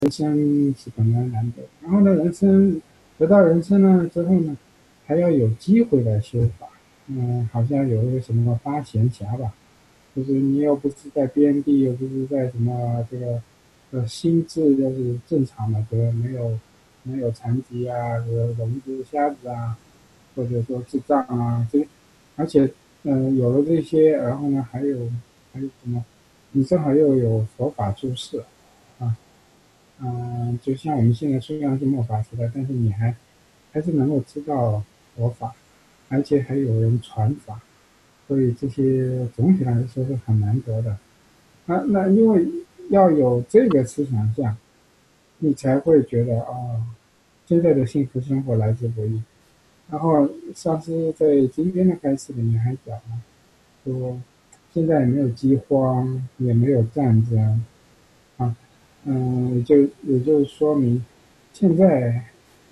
人生是本来难得，然后呢，得到人生呢之后呢，还要有机会来修法。好像有一个什么八闲暇吧，就是你又不是在边地，又不是在什么这个，心智又是正常的，对吧？没有残疾啊，聋子、瞎子啊，或者说智障啊，而且有了这些，然后呢，还有什么？你正好又有佛法注释啊，就像我们现在虽然是末法时代，但是你还是能够知道佛法，而且还有人传法，所以这些总体来说是很难得的。那因为要有这个思想下，你才会觉得现在的幸福生活来之不易。然后上次在今天的开始里面还讲了，说现在也没有饥荒，也没有战争啊，也就说明现在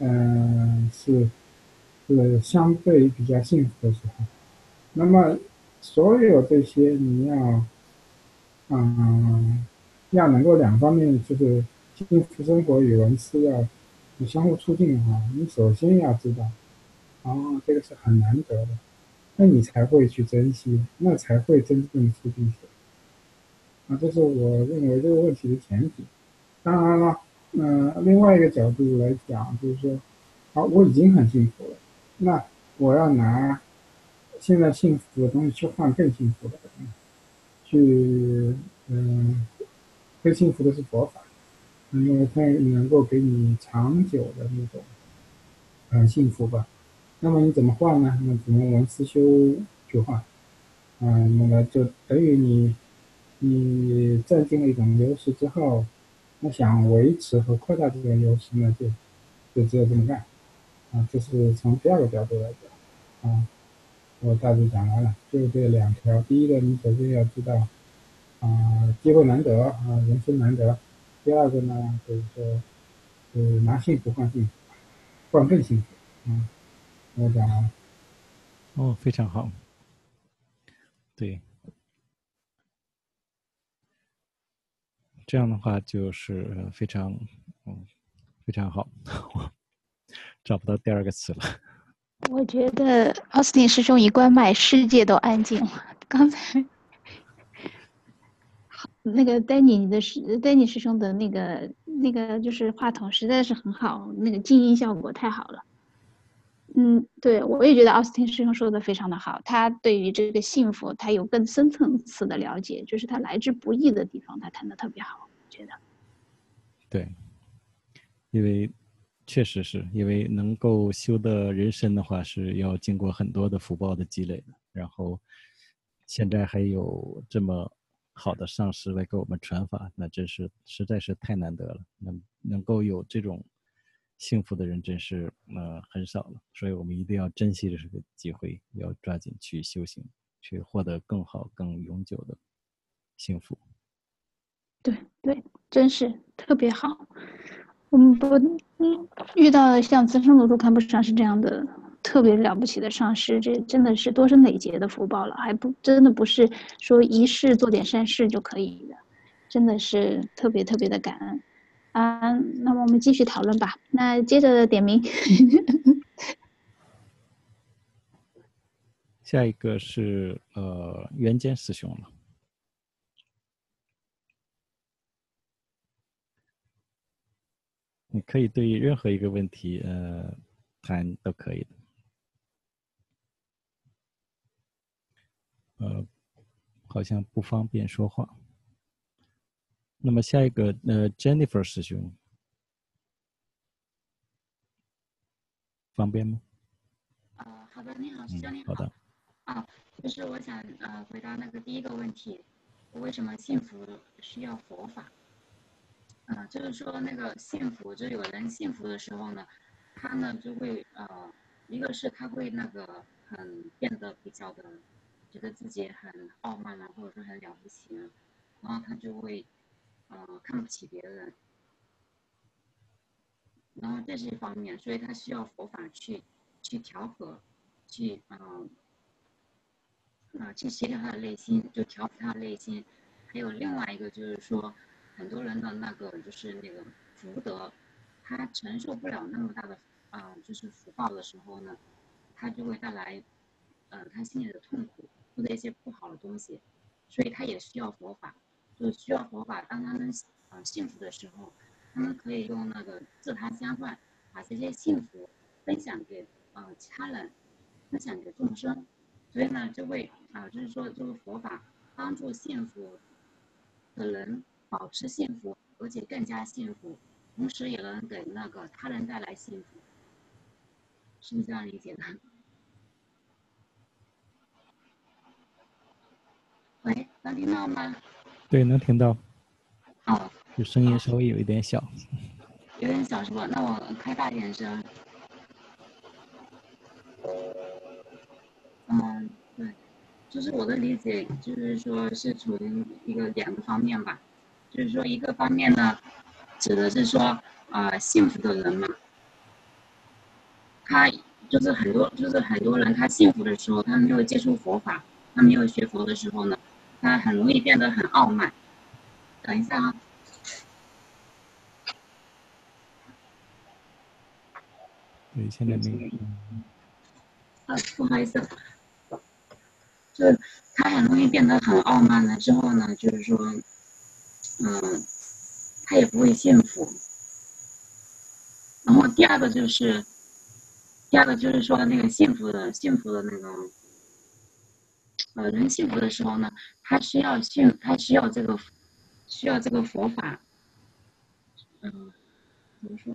是相对比较幸福的时候。那么所有这些你要能够两方面就是幸福生活与文思要相互促进的话，你首先要知道，这个是很难得的，那你才会去珍惜，那才会真正促进起来。这是我认为这个问题的前提。当然了，另外一个角度来讲，就是说，好，我已经很幸福了，那我要拿现在幸福的东西去换更幸福的东西，去，更幸福的是佛法，因为它能够给你长久的那种幸福吧。那么你怎么换呢？那只能文思修去换。那么就等于你占尽了一种优势之后，那想维持和扩大这种优势呢，就只有这么干。这是从第二个角度来讲。我大致讲完了，就这两条。第一个，你首先要知道机会难得人生难得。第二个呢，就是说，拿幸福换幸福，换更幸福。我讲完了。 哦，非常好。对，这样的话就是非常好，找不到第二个词了。 我觉得奥斯汀师兄一关麦，世界都安静了。刚才那个丹尼师兄的那个就是话筒实在是很好，那个静音效果太好了。对，我也觉得奥斯汀师兄说的非常的好，他对于这个幸福，他有更深层次的了解，就是他来之不易的地方，他谈的特别好，我觉得。 对，因为确实是因为能够修的人身的话，是要经过很多的福报的积累的。然后现在还有这么好的上师来给我们传法，那真是实在是太难得了。能够有这种幸福的人，真是很少了。所以我们一定要珍惜这个机会，要抓紧去修行，去获得更好、更永久的幸福。 对对，真是特别好。遇到了像资深罗都看不上是这样的特别了不起的上师，这真的是多生累劫的福报了，还不真的不是说一世做点善事就可以的，真的是特别特别的感恩啊。那么我们继续讨论吧，那接着点名。 下一个是圆间师兄了。你可以对任何一个问题谈都可以的。好像不方便说话。那么下一个Jennifer 师兄，方便吗？ 好的，你好，师兄你好。 好的。 就是我想回答那个第一个问题，为什么幸福需要佛法？就是说那个幸福，就有人幸福的时候呢，他呢就会一个是他会那个变得比较的，觉得自己很傲慢啊，或者说很了不起啊，然后他就会看不起别人，然后这是一方面，所以他需要佛法去调和，去去协调他的内心，就调服他的内心。还有另外一个就是说，很多人的那个就是那个福德，他承受不了那么大的就是福报的时候呢，他就会带来他心里的痛苦或者一些不好的东西，所以他也需要佛法，就需要佛法。当他们幸福的时候，他们可以用那个自他相换，把这些幸福分享给其他人，分享给众生。所以呢，就会就是说这个佛法帮助幸福的人保持幸福，而且更加幸福，同时也能给那个他人带来幸福，是不是这样理解的？喂，能听到吗？ 对，能听到。 哦， 就声音稍微有一点小。 有点小是吧？那我开大一点声。对，就是我的理解，就是说是从两个方面吧，就是说一个方面呢，指的是说幸福的人嘛，他就是很多人他幸福的时候，他没有接触佛法，他没有学佛的时候呢，他很容易变得很傲慢。等一下啊。 对，现在那个。 不好意思，就是他很容易变得很傲慢了之后呢，就是说，他也不会幸福。然后第二个就是说那个幸福的那个人幸福的时候呢，他需要这个佛法，怎么说？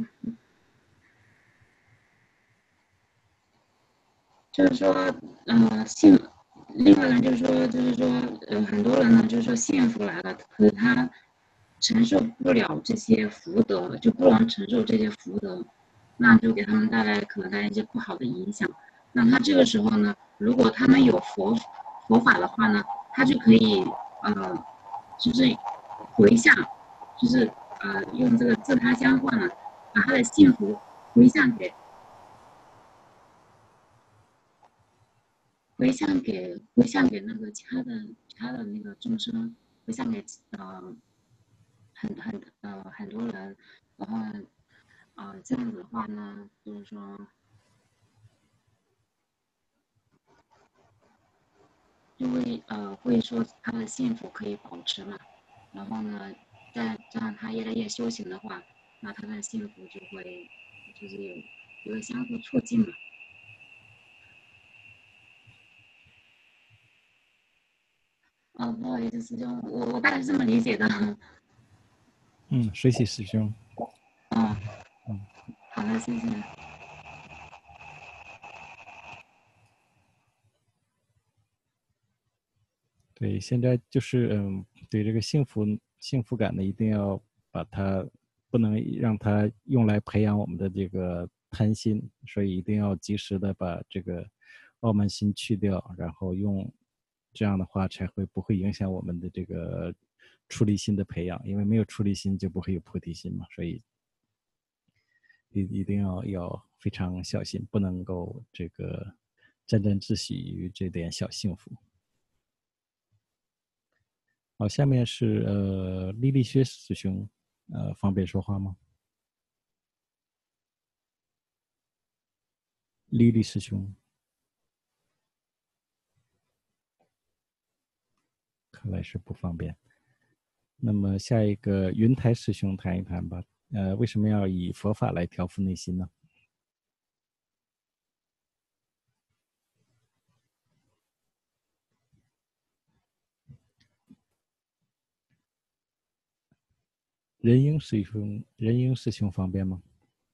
就是说，另外呢，就是说，很多人呢，就是说幸福来了，可是他承受不了这些福德，就不能承受这些福德，那就给他们可能带来一些不好的影响。那他这个时候呢，如果他们有佛法的话呢，他就可以就是回向，就是用这个自他相换了，把他的幸福回向给那个其他的那个众生，回向给很多人，然后这样子的话呢，就是说就会说他的幸福可以保持嘛，然后呢，再这样他越来越修行的话，那他的幸福就会就是有一个相互促进嘛。不好意思，师兄，我大概是这么理解的。 水喜师兄。 好的，谢谢。 对，现在就是对这个幸福感呢，一定要把它不能让它用来培养我们的这个贪心，所以一定要及时的把这个傲慢心去掉，然后用这样的话才不会影响我们的这个出离心的培养，因为没有出离心就不会有菩提心嘛，所以一定要非常小心，不能够这个沾沾自喜于这点小幸福。好，下面是莉莉薛师兄，方便说话吗？莉莉师兄，看来是不方便。那么下一个云台师兄谈一谈吧。为什么要以佛法来调伏内心呢人英师兄方便吗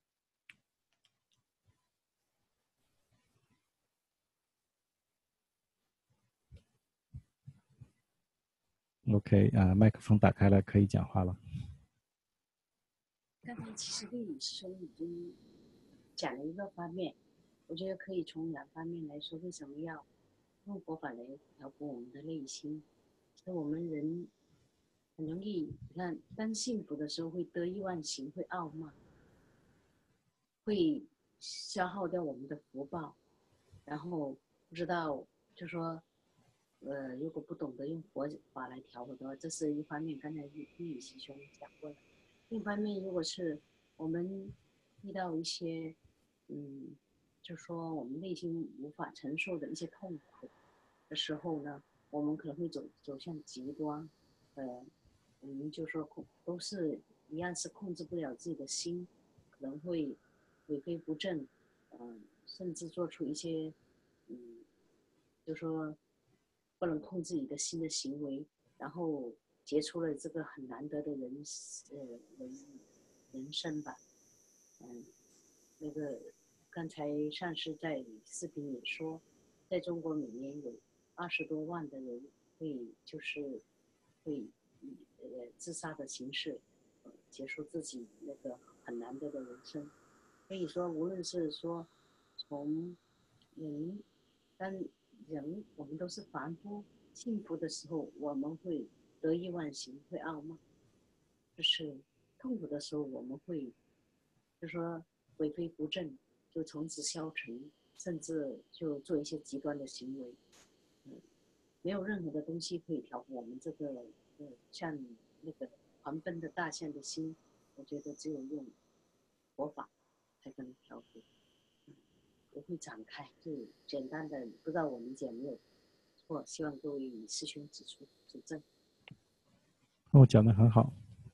？OK 麦克风打开了，可以讲话了。 刚才其实丽师兄已经讲了一个方面，我觉得可以从两方面来说，为什么要用佛法来调伏我们的内心？其实我们人很容易，你看，当幸福的时候会得意忘形，会傲慢，会消耗掉我们的福报，然后不知道就说，如果不懂得用佛法来调伏的话，这是一方面。刚才玉师兄讲过了。 另一方面，如果是我们遇到一些，就说我们内心无法承受的一些痛苦的时候呢，我们可能会走向极端，我们就说都是一样是控制不了自己的心，可能会为非不正，甚至做出一些，就说不能控制你的心的行为，然后结出了这个很难得的人生吧。那个刚才上次在视频也说，在中国每年有20多万的人会以自杀的形式结束自己那个很难得的人生。所以说，无论是说从当人我们都是凡夫，幸福的时候我们会得意忘形，会傲慢；就是痛苦的时候我们会就说为非不正，就从此消沉，甚至就做一些极端的行为。没有任何的东西可以调服我们这个像那个狂奔的大象的心，我觉得只有用佛法才能调服。不会展开，就简单的，不知道我理解没有错，希望各位师兄指出指正。 讲得很好。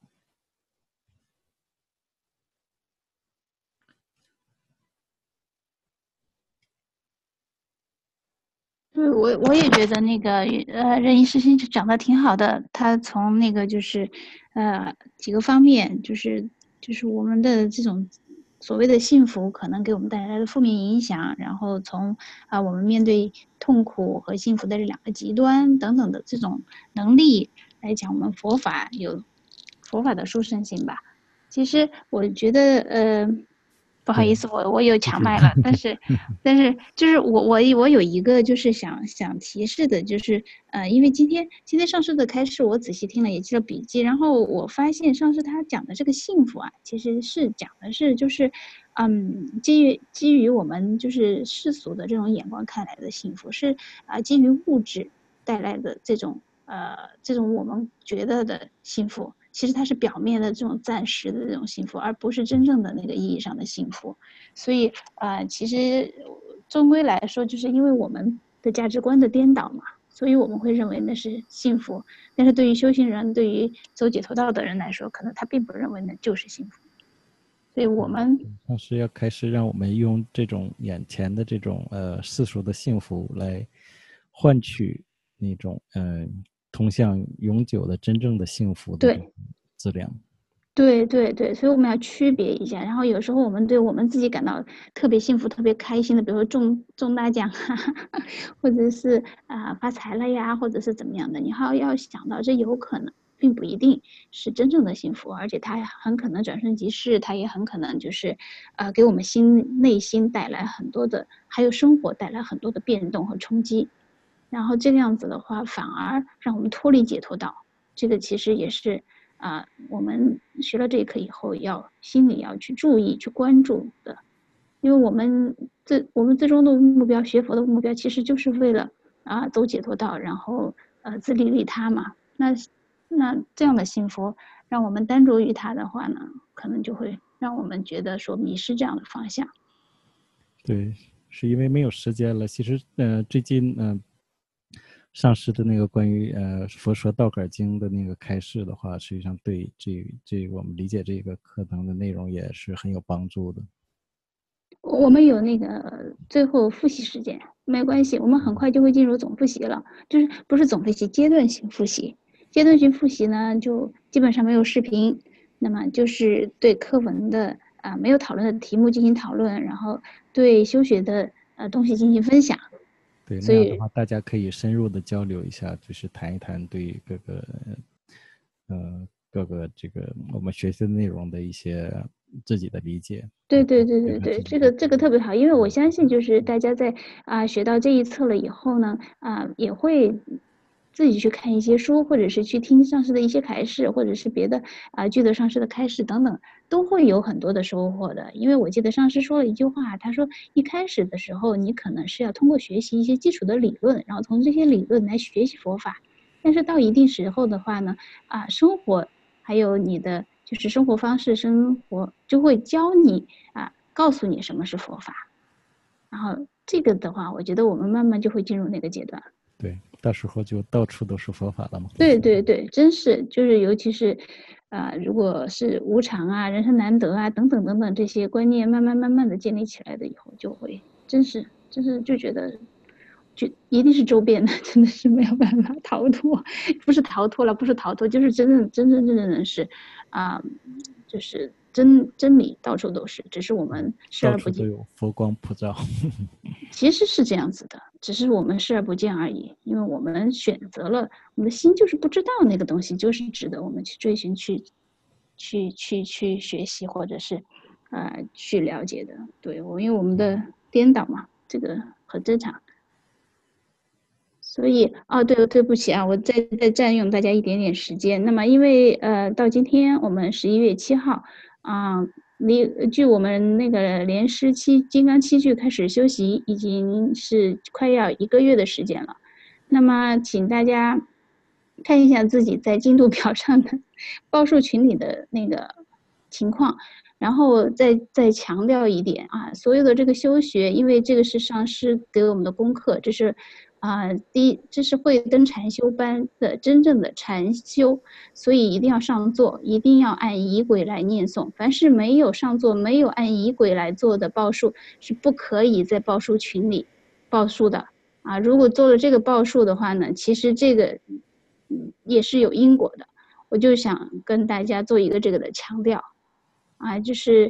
对，我也觉得那个任一师兄讲的挺好的，他从那个就是几个方面，就是我们的这种所谓的幸福可能给我们带来的负面影响，然后从我们面对痛苦和幸福的这两个极端等等的这种能力来讲，我们佛法有佛法的殊胜性吧。其实我觉得不好意思，我有抢麦了，但是就是我有一个就是想提示的，就是因为今天上师的开示我仔细听了，也记了笔记，然后我发现上师他讲的这个幸福啊，其实是讲的是就是基于我们就是世俗的这种眼光看来的幸福，是基于物质带来的这种我们觉得的幸福。其实它是表面的这种暂时的这种幸福，而不是真正的那个意义上的幸福。所以其实终归来说，就是因为我们的价值观的颠倒嘛，所以我们会认为那是幸福。但是对于修行人，对于走解脱道的人来说，可能他并不认为那就是幸福。所以我们上师要开始让我们用这种眼前的这种世俗的幸福来换取那种通向永久的真正的幸福的质量。 对，所以我们要区别一下。然后有时候我们对我们自己感到特别幸福、特别开心的，比如说中大奖或者是发财了呀，或者是怎么样的，你要想到这有可能并不一定是真正的幸福，而且它很可能转瞬即逝，它也很可能就是给我们内心带来很多的，还有生活带来很多的变动和冲击。然后这个样子的话，反而让我们脱离解脱道。这个其实也是我们学了这一课以后心里要去注意、去关注的。因为我们最终的目标，学佛的目标，其实就是为了走解脱道，然后自利利他嘛。那这样的幸福，让我们单着于它的话呢，可能就会让我们觉得说迷失这样的方向。 对，是因为没有时间了。其实最近上师的那个关于佛说道杆经的那个开示的话，实际上对这我们理解这个课程的内容也是很有帮助的。 我们有那个最后复习时间，没关系，我们很快就会进入总复习了，就是不是总复习，阶段性复习。阶段性复习呢，就基本上没有视频，那么就是对课文的没有讨论的题目进行讨论，然后对修学的东西进行分享。 对，那样的话，大家可以深入的交流一下，就是谈一谈对各个这个我们学习的内容的一些自己的理解。 对，这个特别好，因为我相信就是大家在学到这一册了以后呢，也会自己去看一些书，或者是去听上师的一些开示，或者是别的具德上师的开示等等，都会有很多的收获的。因为我记得上师说了一句话，他说一开始的时候你可能是要通过学习一些基础的理论，然后从这些理论来学习佛法，但是到一定时候的话呢，生活还有你的就是生活方式，生活就会教你告诉你什么是佛法。然后这个的话，我觉得我们慢慢就会进入那个阶段。 对，到时候就到处都是佛法了嘛。 对对对，真是就是尤其是如果是无常啊、人生难得啊等等等等这些观念慢慢的建立起来的以后，就会真是就觉得就一定是周边的，真的是没有办法逃脱，不是逃脱了，不是逃脱，就是真正的是就是真理到处都是，只是我们视而不见。 到处都有佛光普照。 其实是这样子的，只是我们视而不见而已，因为我们选择了，我们的心就是不知道那个东西就是值得我们去追寻、去学习，或者是去了解的。对，因为我们的颠倒嘛，这个很正常。所以对不起啊，我再占用大家一点点时间。那么因为到今天我们11月7号距我们那个莲师金刚七具开始修习已经是快要1个月的时间了。那么请大家看一下自己在进度表上的报数群里的那个情况，然后再强调一点所有的这个修学，因为这个是上师给我们的功课，这是这是慧灯禅修班的真正的禅修，所以一定要上座，一定要按仪轨来念诵。凡是没有上座、没有按仪轨来做的报数，是不可以在报数群里报数的如果做了这个报数的话呢，其实这个也是有因果的。我就想跟大家做一个这个的强调就是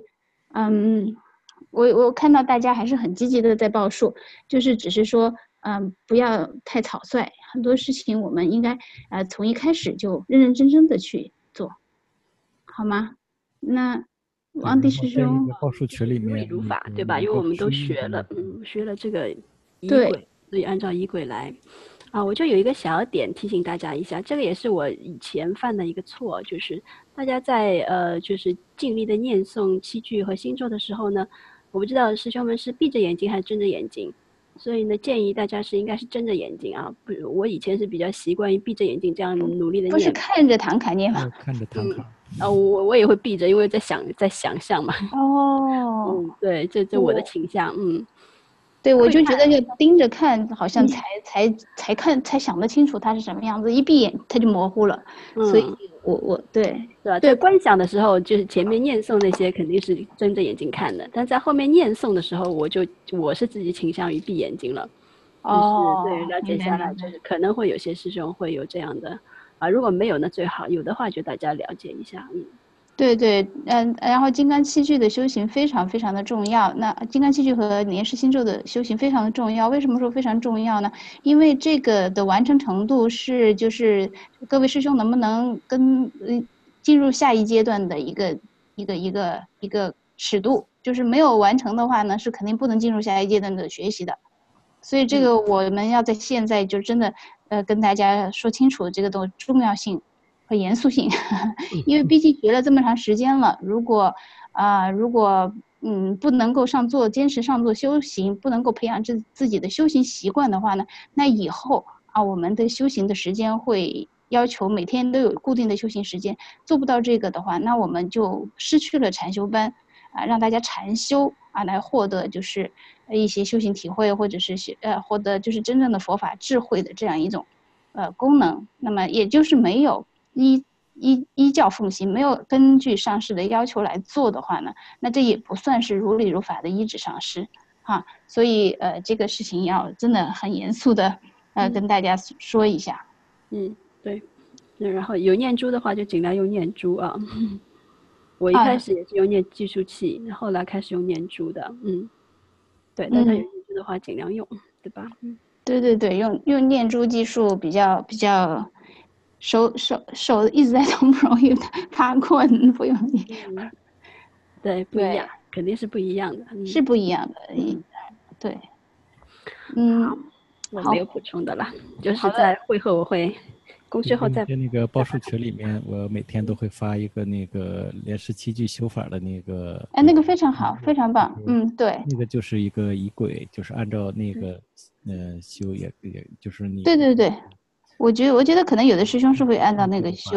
我看到大家还是很积极的在报数，就是只是说不要太草率，很多事情我们应该从一开始就认认真真的去做，好吗？那王迪师兄， 报数群里面如法对吧？因为我们都学了这个仪对轨，所以按照仪轨来我就有一个小点提醒大家一下，这个也是我以前犯的一个错，就是大家在就是尽力的念诵七句和星咒的时候呢，我不知道师兄们是闭着眼睛还是睁着眼睛，所以呢建议大家应该是睁着眼睛不，我以前是比较习惯于闭着眼睛这样努力的念， 不是看着唐卡念吗？ 看着唐卡我也会闭着，因为在想象嘛。对，这我的倾向对，我就觉得就盯着看，好像才想得清楚它是什么样子，一闭眼它就模糊了。所以我对吧？在观想的时候，就是前面念诵那些肯定是睁着眼睛看的，但在后面念诵的时候，我是自己倾向于闭眼睛了。对，了解下来就是可能会有些师兄会有这样的如果没有那最好，有的话就大家了解一下。 对，然后金刚七具的修行非常非常的重要。那金刚七具和莲师心咒的修行非常的重要。为什么说非常重要呢？因为这个的完成程度是就是各位师兄能不能进入下一阶段的一个尺度，就是没有完成的话呢，是肯定不能进入下一阶段的学习的。所以这个我们要在现在就真的跟大家说清楚这个的重要性和严肃性，因为毕竟学了这么长时间了，如果不能够坚持上座修行，不能够培养自己的修行习惯的话呢，那以后我们的修行的时间会要求每天都有固定的修行时间，做不到这个的话，那我们就失去了禅修班让大家禅修来获得就是一些修行体会，或者是获得就是真正的佛法智慧的这样一种功能。那么也就是没有依教奉行，没有根据上师的要求来做的话呢，那这也不算是如理如法的依止上师所以这个事情要真的很严肃的跟大家说一下。 对，然后有念珠的话就尽量用念珠我一开始也是用计数器，后来开始用念珠的对，大家有念珠的话尽量用，对吧？ 对，用念珠计数比较手一直在动，不容易发困，不容易。 对，不一样，肯定是不一样的， 是不一样的。对， 好，我没有补充的了，就是在会后我会公示后再那个报数群里面，我每天都会发一个那个莲师七具修法的那个。 那个非常好，非常棒。对。 那个就是一个仪轨，就是按照那个修也就是你。 对。我觉得可能有的师兄是会按照那个修，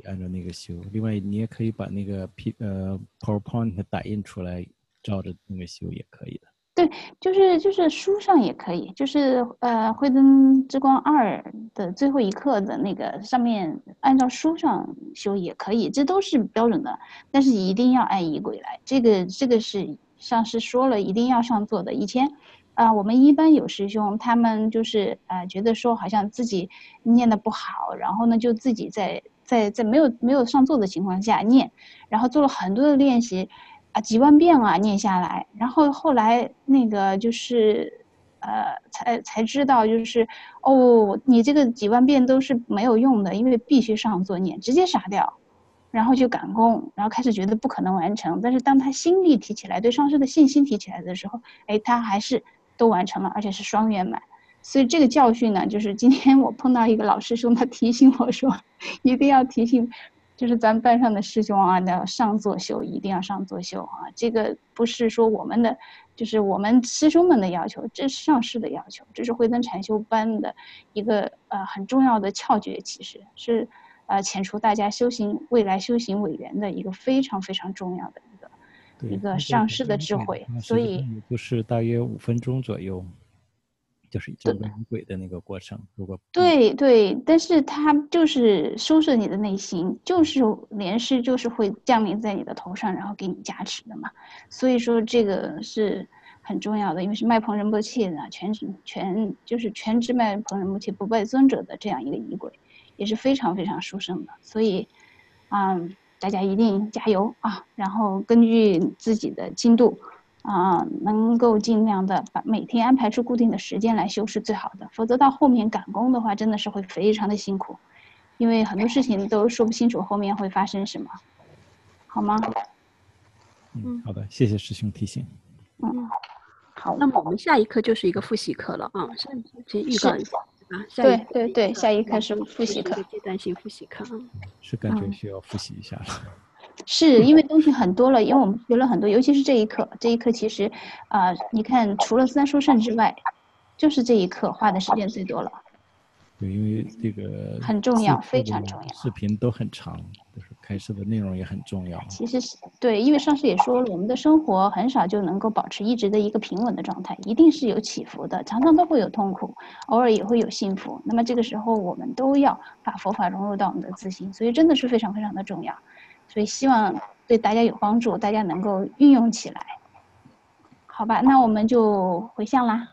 按照那个修。另外，你也可以把那个PowerPoint 打印出来，照着那个修也可以的。 对，就是书上也可以，就是慧灯之光2的最后一课的那个上面，按照书上修也可以，这都是标准的，但是一定要按仪轨来，这个是上师说了一定要上做的。以前我们一般有师兄他们就是觉得说好像自己念的不好，然后呢就自己在没有上座的情况下念，然后做了很多的练习。几万遍念下来，然后后来那个就是才知道就是你这个几万遍都是没有用的，因为必须上座念，直接傻掉，然后就赶功，然后开始觉得不可能完成，但是当他心力提起来，对上师的信心提起来的时候，他还是都完成了，而且是双圆满。所以这个教训呢，就是今天我碰到一个老师兄，他提醒我说一定要提醒就是咱们班上的师兄要上座修，一定要上座修这个不是说我们的，就是我们师兄们的要求，这是上师的要求，这是慧灯禅修班的一个很重要的窍诀，其实是遣除大家未来修行委员的一个非常非常重要的一个上师的智慧，所以就是大约5分钟左右。就是整个仪轨的那个过程，如果对，但是它就是收摄你的内心，就是莲师就是会降临在你的头上，然后给你加持的嘛。所以说这个是很重要的，因为是麦蓬仁波切的全知麦蓬仁波切不败尊者的这样一个仪轨，也是非常非常殊胜的。所以大家一定加油然后根据自己的进度。能够尽量的把每天安排出固定的时间来修是最好的，否则到后面赶工的话，真的是会非常的辛苦，因为很多事情都说不清楚后面会发生什么，好吗？ 好的，谢谢师兄提醒。 好。 那么我们下一课就是一个复习课了先预告一下对，下一课是复习课， 阶段性复习课是感觉需要复习一下了。 是因为东西很多了，因为我们学了很多，尤其是这一课其实你看除了三殊胜之外，就是这一课花的时间最多了。 对，因为这个很重要，非常重要。 视频都很长，就是开示的内容也很重要。 其实是对，因为上师也说了，我们的生活很少就能够保持一直的一个平稳的状态，一定是有起伏的，常常都会有痛苦，偶尔也会有幸福。那么这个时候我们都要把佛法融入到我们的自心，所以真的是非常非常的重要。所以希望对大家有帮助，大家能够运用起来。好吧，那我们就回向啦。